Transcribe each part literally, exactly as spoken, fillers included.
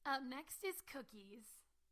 Up next is Cookies.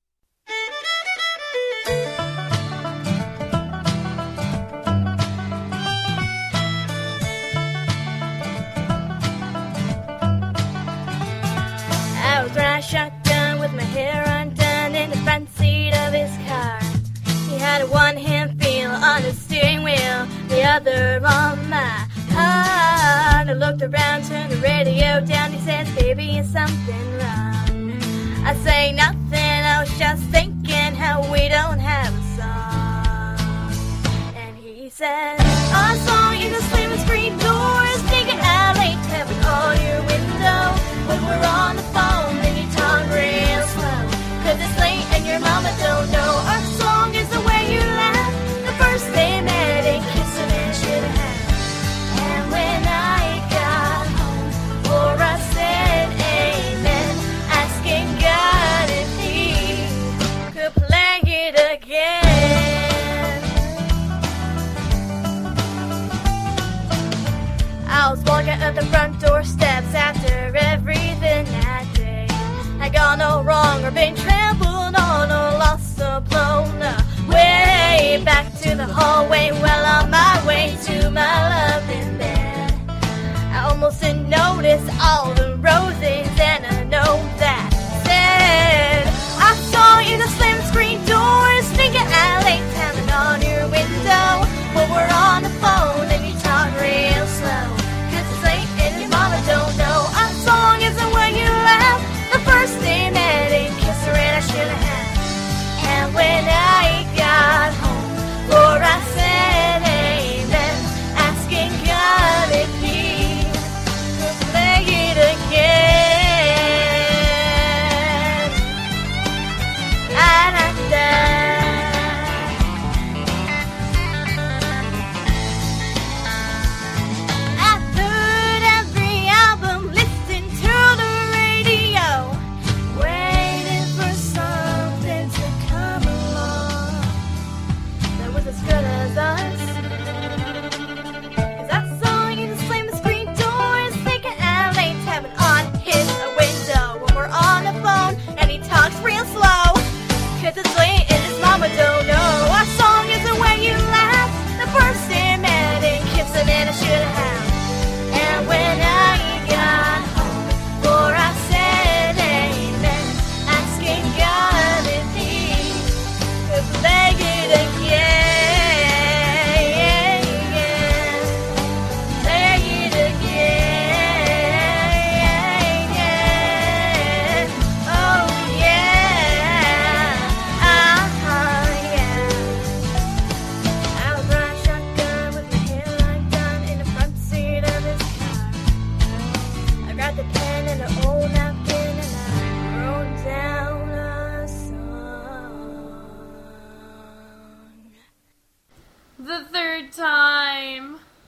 I was riding shotgun with my hair undone in the front seat of his car. He had a one-hand feel on the steering wheel, the other on my heart. I looked around, turned the radio down. He says, "Baby, is something wrong?" I say nothing, I was just thinking how we don't have a song. And he says, "Our song is a slamming screen doors, sneaking out late, tapping on your window. When we're on the phone, then you talk real slow, 'cause it's late and your mama don't know. Our song is the way you laugh, the first day met and kissing and should have. And when I got home, or I said amen, asking God if he could play it again. I was walking up the front doorsteps after everything that day. I got no wrong or been trampled on or lost or blown away. Back to the hallway, well on my way to my loving bed. I almost didn't notice all the roses and a note that said, "I saw you in the slam screen doors, sneaking out late, tapping on your window. When we're on the phone and you talk real slow, 'cause it's late and your mama don't know. Our song is the way you laugh, the first day met and kiss her and I should have. And when I got home, for I said amen, asking God if he could play it again." Da-da-da. I've heard every album, listened to the radio, waiting for something to come along that was as good as us. 'Cause I saw you slam the screen doors, thinking out late, tapping on his window when we're on the phone and he talks real slow, 'cause it's late and his mama don't know. Our song is the way you laugh, the first day met and kissing and I should have. And when I got home, for I said amen, asking God if he could play it again. Play it again. Oh yeah. Uh-huh, yeah. I was riding shotgun with my hair undone in the front seat of his car. I grabbed the pen and an old napkin and I wrote down a song. The third time.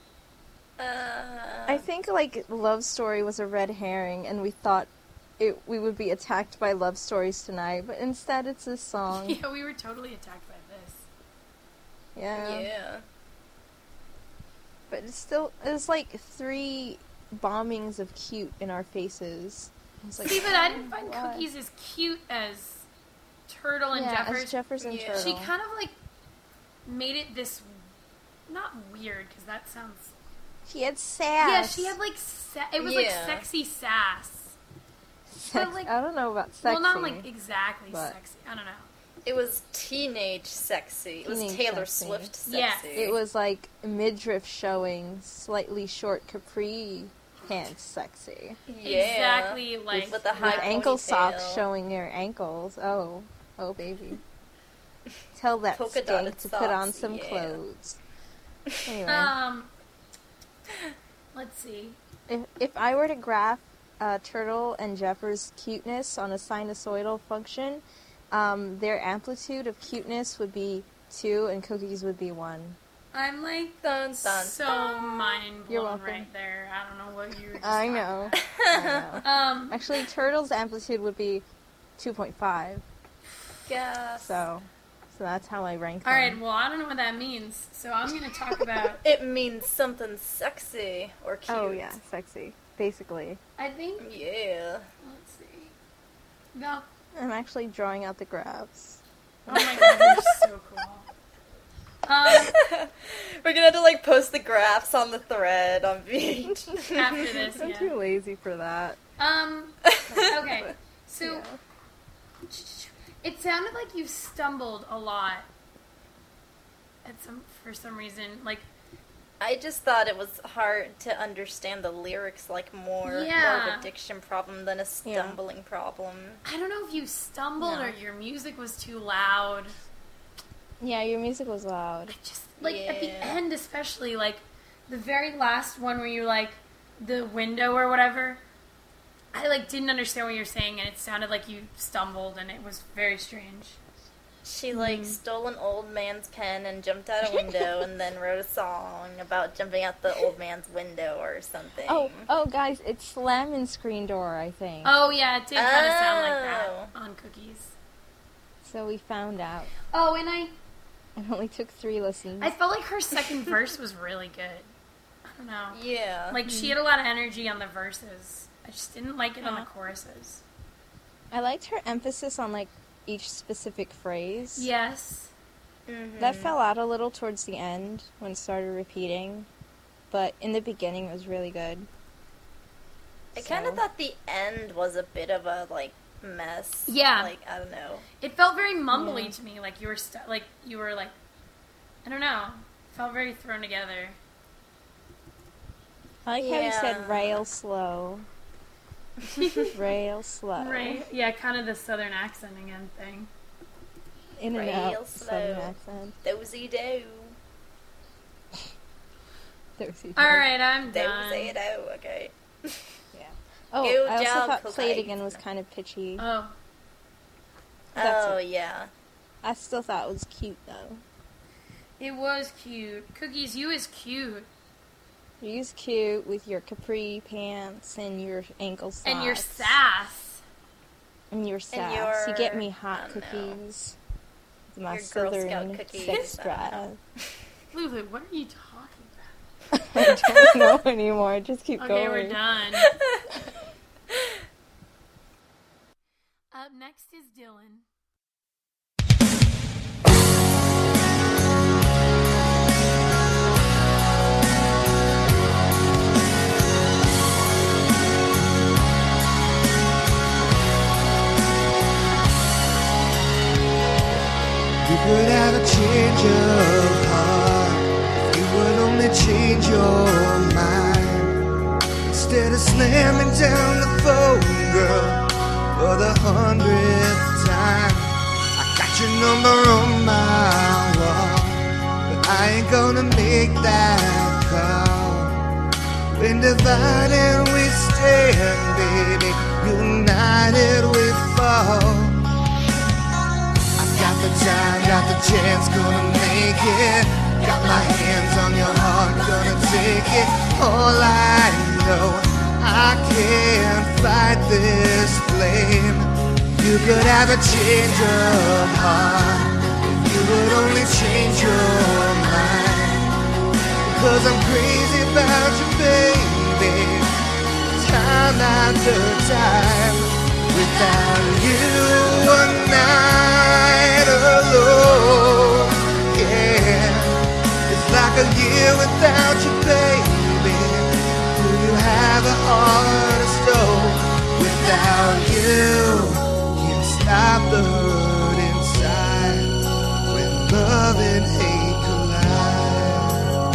Uh, I think, like, Love Story was a red herring, and we thought it we would be attacked by love stories tonight, but instead it's this song. Yeah, we were totally attacked by this. Yeah. yeah. But it's still, it's like three bombings of cute in our faces. It's like, See, but I didn't find why? Cookies as cute as Turtle and yeah, Jeffers. as Jefferson Yeah. Turtle. She kind of like made it this, not weird, because that sounds. She had sass. Yeah, she had like sa- it was like Yeah. sexy sass. Sex- but, like- I don't know about sexy. Well, not like exactly but- sexy. I don't know. It was teenage sexy. It was Teenage Taylor sexy. Swift sexy. Yes. It was like midriff showing, slightly short capri pants sexy. Yeah. Exactly like With the With high ankle ponytail. socks showing their ankles. Oh, oh baby. Tell that Polka skank dotted to put on socks, some yeah. clothes. Anyway, Um, let's see. if if I were to graph uh, Turtle and Jeffers' cuteness on a sinusoidal function, um, their amplitude of cuteness would be two, and Cookies would be one. I'm like Dun, dun, so dun. mind You're blown welcome. right there. I don't know what you were just I talking know. I know. about. Um, Actually, Turtle's amplitude would be two point five. Yes. So, so that's how I rank all right. them. Well, I don't know what that means, so I'm gonna talk about. It means something sexy or cute. Oh yeah, sexy. Basically. I think. Yeah. Let's see. No. I'm actually drawing out the graphs. Oh my god, you're so cool. Um, We're gonna have to like post the graphs on the thread on Beach. after this, I'm yeah. too lazy for that. Um, okay. So, Yeah. it sounded like you stumbled a lot at some for some reason. Like, I just thought it was hard to understand the lyrics, like more, more Yeah. of a diction problem than a Yeah. stumbling problem. I don't know if you stumbled No. or your music was too loud. Yeah, your music was loud. I just like at the Yeah. end, especially like the very last one where you're like the window or whatever. I like didn't understand what you were saying, and it sounded like you stumbled, and it was very strange. She like stole an old man's pen and jumped out a window and then wrote a song about jumping out the old man's window or something. Oh, oh, guys, it's slamming screen door, I think. Oh yeah, it did kind of sound like that Oh. on Cookies. So we found out. Oh, and I It only took three listens. I felt like her second verse was really good. I don't know. Yeah. Like, she had a lot of energy on the verses. I just didn't like it on the Huh. choruses. I liked her emphasis on, like, each specific phrase. Yes. Mhm. That fell out a little towards the end when it started repeating. But in the beginning, it was really good. I kind of So- thought the end was a bit of a like mess. Yeah. Like I don't know. It felt very mumbly Yeah. to me. Like, you were, stu- like, you were, like, I don't know. It felt very thrown together. I like how you Yeah. said rail slow. Rail slow. Right? Yeah, kind of the southern accent again thing. In and Rail out. Southern slow. accent. Dozy do. There's you All go. right, I'm done. Dozy do. Okay. Oh, Good I also job, thought Play It Cookie. Again was kind of pitchy. Oh, That's oh it. yeah. I still thought it was cute, though. it was cute. Cookies, you is cute. You's cute with your capri pants and your ankle socks. And your sass. And your sass. your- You get me hot I don't know. cookies. With my Your Girl Scout southern cookies, sex I don't know. drive. Lulu, what are you talking I don't know anymore. Just keep about? Okay, going. we're done. Up next is Dylan. You could have a change of heart if you would only change your mind. Instead of slamming down the phone, girl, for the hundredth time. I got your number on my wall, but I ain't gonna make that call. When divided we stand, baby, united we fall. Got the time, got the chance, gonna make it. Got my hands on your heart, gonna take it. All I know, I can't fight this flame. You could have a change of heart if you would only change your mind. Cause I'm crazy about you, baby, time after time. Without you, one night alone, yeah, it's like a year without you, baby. Do you have a heart of stone? Without you, can't stop the hurt inside when love and hate collide.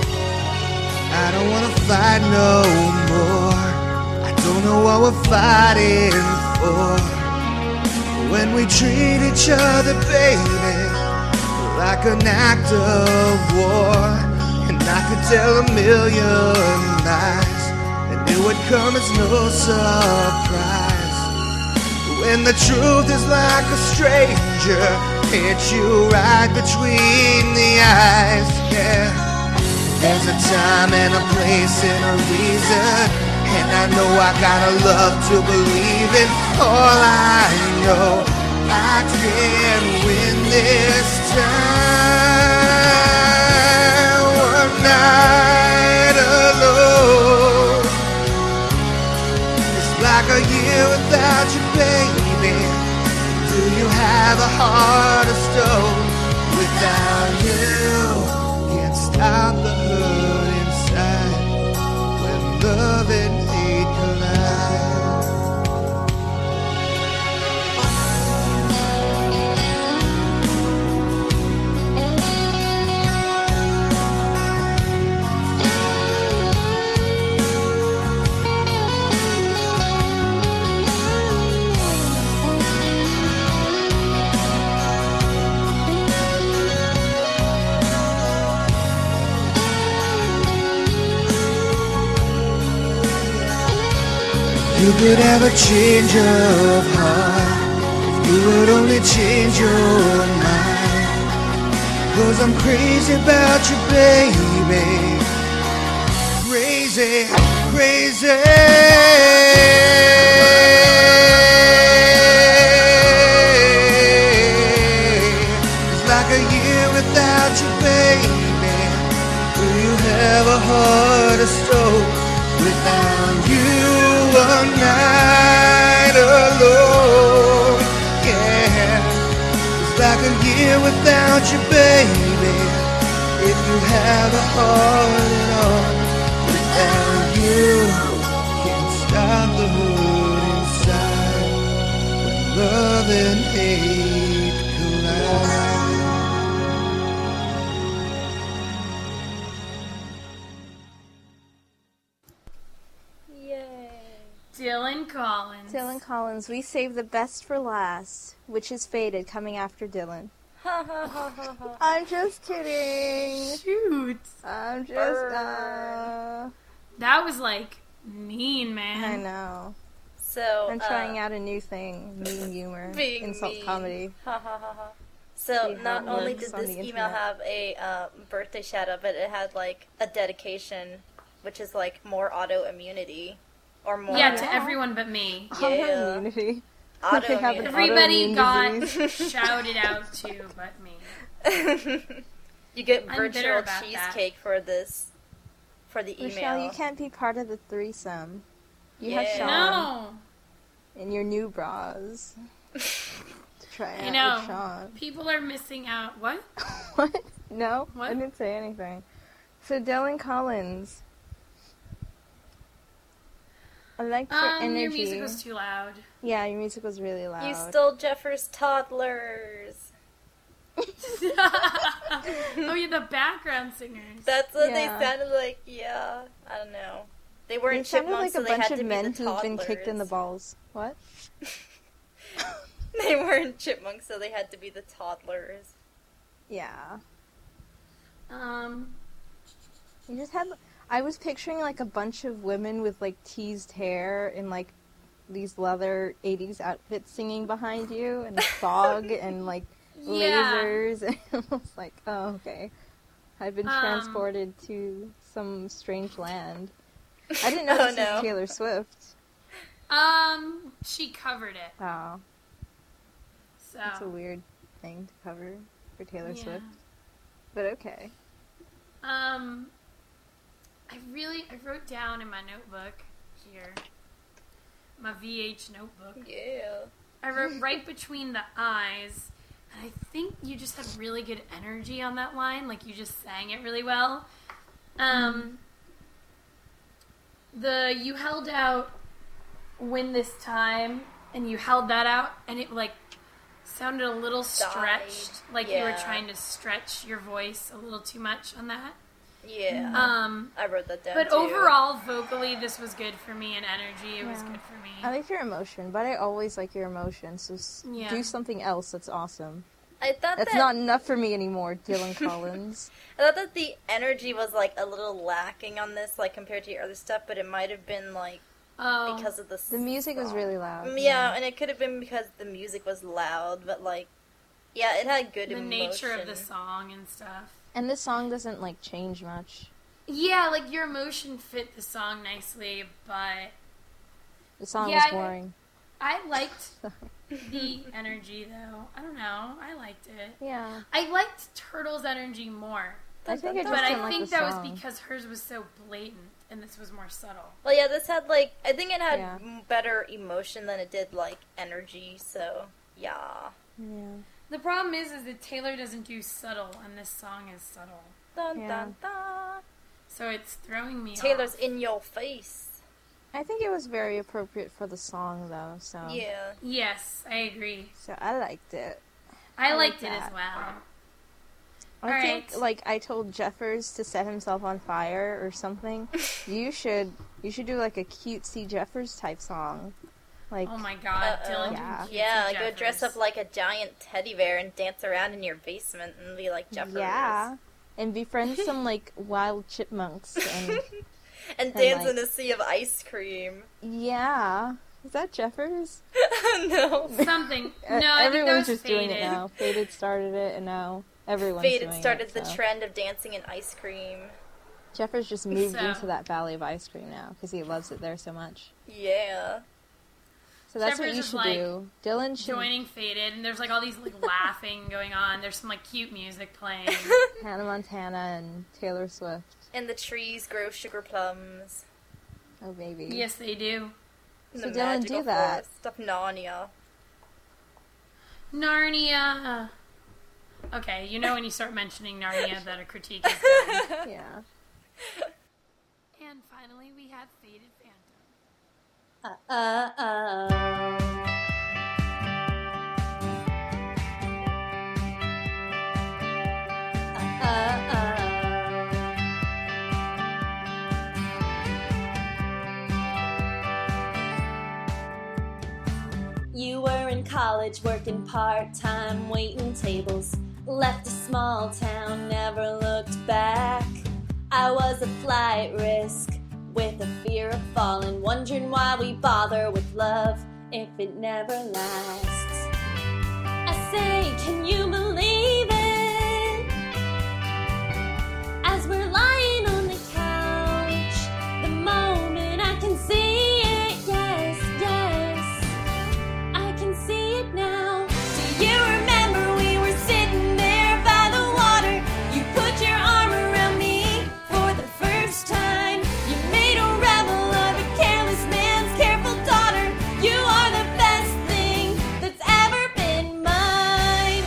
I don't wanna fight no more. I don't know what we're fighting for. When we treat each other, baby, like an act of war. And I could tell a million lies, and it would come as no surprise. When the truth is like a stranger, hits you right between the eyes, yeah. There's a time and a place and a reason, and I know I got a love to believe in. All I know, I can win this time. One night alone, it's like a year without you, baby. have a heart of stone. Without you, can't stop the hurt inside when love and hate collide. You could have a change of heart if you would only change your mind. 'Cause I'm crazy about you, baby. Crazy, crazy. It's like a year without you, baby. Will you have a heart of stone without you? One night alone, yeah. It's like a year without you, baby. If you have a heart at all, without you, can't stop the hurt inside when love and hate collide. Dylan Collins. Dylan Collins, we saved the best for last, which is Faded, coming after Dylan. I'm just kidding. Shoot. I'm just, uh... That was like mean, man. I know. So I'm uh, trying out a new thing, mean humor, being insult mean. comedy. Ha ha ha ha. So See how not it only works did on this the email internet. have a uh, birthday shout out, but it had like a dedication, which is like more autoimmunity. Or more. Yeah, to everyone but me. Yeah. Autoimmunity. Autoimmunity. They have an Everybody autoimmune got disease. shouted out to but me. You get I'm bitter virtual about cheesecake for this, for the email. Michelle, you can't be part of the threesome. You have Yeah. Sean No. in your new bras. To try I out know. with Sean. People are missing out. What? What? No, What? I didn't say anything. So Dylan Collins, I liked your Um, energy. your music was too loud. Yeah, your music was really loud. You stole Jeffers' toddlers. Oh, yeah, the background singers. That's what Yeah. they sounded like. Yeah, I don't know. They They weren't sounded chipmunks, like a so they bunch had of to be men the who've been kicked in the toddlers. balls. What? They weren't chipmunks, so they had to be the toddlers. Yeah. Um, You just had. I was picturing like a bunch of women with like teased hair and like these leather eighties outfits singing behind you and fog and like yeah. lasers. And I was like, oh, okay. I've been Um, transported to some strange land. I didn't know Oh, this no. was Taylor Swift. Um, she covered it. Oh, So. that's a weird thing to cover for Taylor yeah. Swift. But okay. Um, I really, I wrote down in my notebook here, my V H notebook. Yeah. I wrote right between the eyes, and I think you just had really good energy on that line. Like, you just sang it really well. Um, the, you held out Win This Time, and you held that out, and it, like, sounded a little stretched. Like you were Yeah. trying to stretch your voice a little too much on that. Yeah. Um, I wrote that down but too. overall, vocally, this was good for me, and energy, it was Yeah. good for me. I like your emotion, but I always like your emotion, so s- Yeah. do something else that's awesome. I thought That's that not enough for me anymore, Dylan Collins. I thought that the energy was like a little lacking on this, like compared to your other stuff. But it might have been like Oh, because of the The music was song. really loud. Mm, Yeah, and it could have been because the music was loud, but like, yeah, it had good the emotion. nature of the song and stuff. And this song doesn't, like, change much. Yeah, like your emotion fit the song nicely, but The song Yeah, was I- boring. I liked the energy though. I don't know, I liked it. Yeah. I liked Turtle's energy more, I think I just but didn't I like think the that song. was because hers was so blatant and this was more subtle. Well, yeah, this had like I think it had Yeah. m- better emotion than it did like energy. So Yeah. Yeah. The problem is, is that Taylor doesn't do subtle, and this song is subtle. Dun Yeah. dun dun. So it's throwing me Taylor's off. in your face. I think it was very appropriate for the song, though. So Yeah. Yes, I agree. So I liked it. I, I like liked it that. as well. I All think, right. like, I told Jeffers to set himself on fire or something. you should, you should do like a cutesy Jeffers type song, like. Oh my god, Uh-oh. Dylan. Yeah. Cutesy Yeah, go Jeffers. dress up like a giant teddy bear and dance around in your basement and be like Jeffers. Yeah, and befriend some like wild chipmunks and And And, dance like- in a sea of ice cream. yeah. Is that Jeffers? No. Something. Uh, No, I think that everyone's was just doing Faded. it now. Faded started it, and now everyone's Faded doing started it. the so. trend of dancing in ice cream. Jeffers just moved So- into that valley of ice cream now because he loves it there so much. Yeah. So that's Jeffers what you is, should like, do. Dylan should. Joining Faded, and there's like all these like laughing going on. There's some like cute music playing. Hannah Montana and Taylor Swift. And the trees grow sugar plums. Oh baby. Yes, they do. In So the Dylan, magical do that. forest of Narnia. Narnia. Okay, you know when you start mentioning Narnia that a critique is done. Yeah. And finally, we have Faded Phantom. Uh, uh, uh. Uh, uh. You were in college working part-time, waiting tables. Left a small town, never looked back. I was a flight risk with a fear of falling, wondering why we bother with love if it never lasts. I say, can you believe it? As we're lying on the couch, the moment I can see it, yes, yes, I can see it now. Do you remember we were sitting there by the water? You put your arm around me for the first time. You made a rebel of a careless man's careful daughter. You are the best thing that's ever been mine.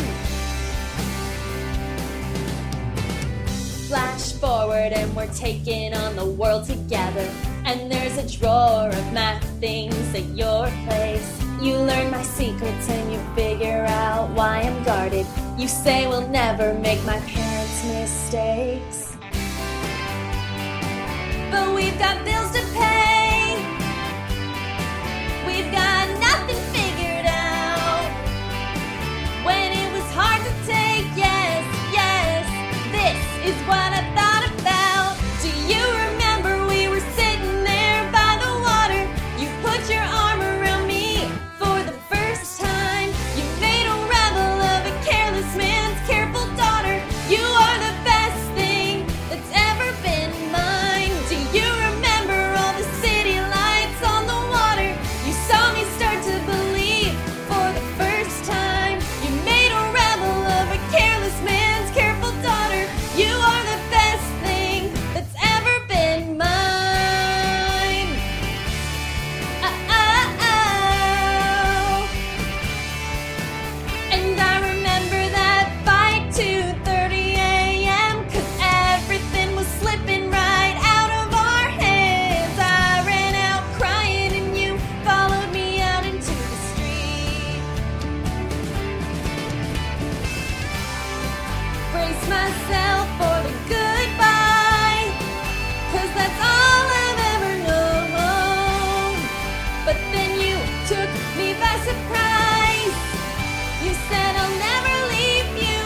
Flash forward and we're taking on the world together. And there's a drawer of math things at your place. You learn my secrets and you figure out why I'm guarded. You say we'll never make my parents' mistakes. But we've got bills to pay. We've got nothing figured out. When it was hard to take, yes, yes, this is what I thought about. Do you remember we were sitting there by the water? You put your arm around me for the first time. You made a rebel of a careless man's careful daughter. You are the best thing that's ever been mine. Do you remember all the city lights on the water? You saw me start to believe for the first time. You made a rebel of a careless man's careful daughter. You are the best thing that's ever been mine. Uh, uh, oh. And I remember that fight, two thirty a.m. Cause everything was slipping right out of our hands. I ran out crying and you followed me out into the street. Brace myself for the goodbye, cause that's all I've ever known. But then you took me by surprise. You said I'll never leave you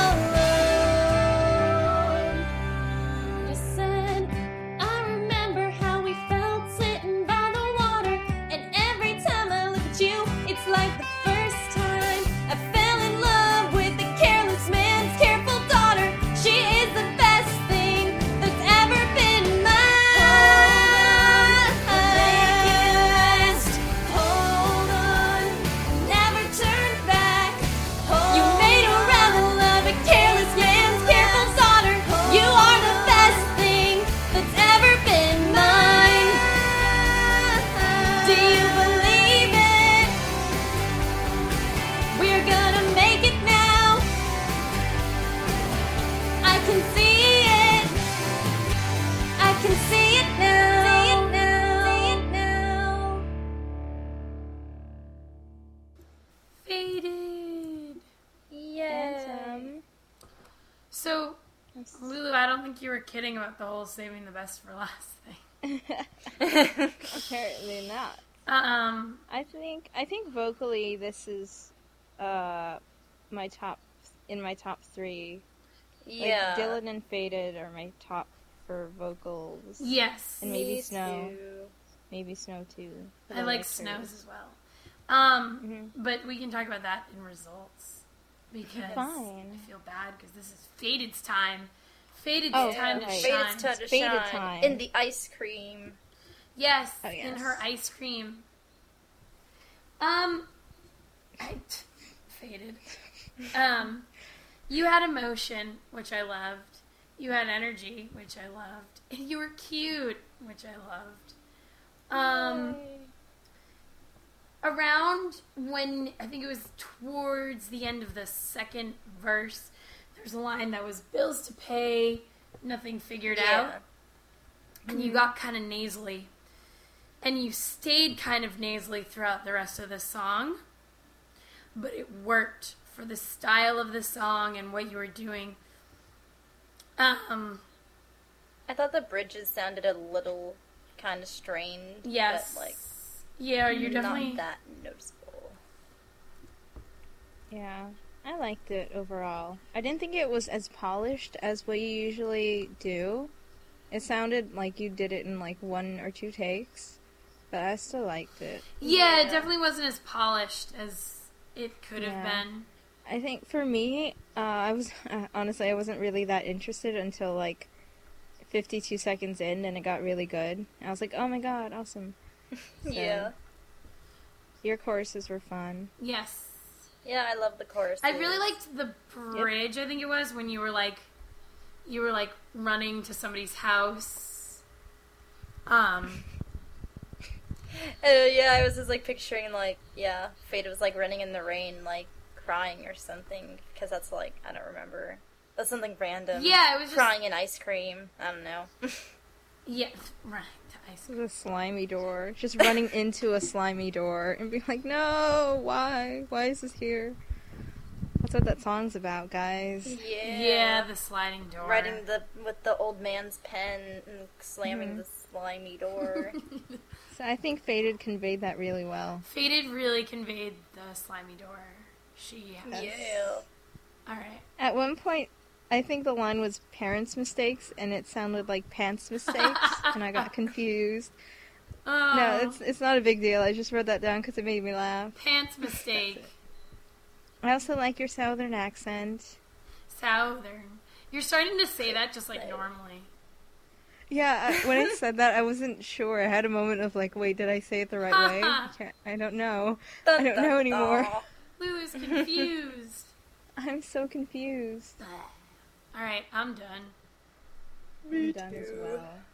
alone. You said, I remember how we felt sitting by the water. And every time I look at you, it's like the first time I fell in love with the careless man's careful daughter. She Faded. Yeah. Um, So, Lulu, I don't think you were kidding about the whole saving the best for last thing. apparently not. Um, I think I think vocally this is uh my top in my top three. Like, Yeah. Dylan and Faded are my top for vocals. yes. And maybe Me Snow. too. Maybe Snow too. but I like hers. Snow's as well. Um, Mhm. but we can talk about that in results. Because Fine. I feel bad because this is Faded's time. Faded's Oh, time to right. shine. Faded time to Faded shine. time. In the ice cream. Yes, Oh, in yes. her ice cream. Um, I, Faded. Um, you had emotion, which I loved. You had energy, which I loved. And you were cute, which I loved. Um, around when, I think it was towards the end of the second verse, there's a line that was bills to pay, nothing figured out. And you got kind of nasally. And you stayed kind of nasally throughout the rest of the song. But it worked for the style of the song and what you were doing. Um, I thought the bridges sounded a little kind of strained. yes. But, like, yeah, you're definitely... not that noticeable. Yeah, I liked it overall. I didn't think it was as polished as what you usually do. It sounded like you did it in like one or two takes, but I still liked it. Yeah, it Yeah. definitely wasn't as polished as it could have Yeah. been. I think for me, uh, I was uh, honestly I wasn't really that interested until like fifty-two seconds in, and it got really good. I was like, oh my god, awesome! So, Yeah. your choruses were fun. Yes. Yeah, I love the chorus. I really liked the bridge, I think it was, when you were like, you were like running to somebody's house. Um, Uh, yeah, I was just like picturing like, yeah, Fade was like running in the rain, like crying or something, because that's like, I don't remember. That's something random. yeah, it was just, Crying in ice cream. I don't know. yeah, right, to ice It was a slimy door. Just running into a slimy door and being like, no, why? Why is this here? That's what that song's about, guys. Yeah. Yeah, the sliding door. Writing the with the old man's pen and slamming Mhm. the slimy door. So I think Faded conveyed that really well. Faded really conveyed the slimy door. She, Yeah. alright. At one point, I think the line was parents' mistakes, and it sounded like pants mistakes, and I got confused. Oh, No, it's it's not a big deal. I just wrote that down because it made me laugh. pants mistake. I also like your southern accent. Southern. You're starting to say that just like Right. normally. Yeah, I, when I said that, I wasn't sure. I had a moment of like, wait, did I say it the right way? I, can't, I don't know. I don't know anymore. Lulu's confused. I'm so confused. Alright, I'm done. I'm done as well.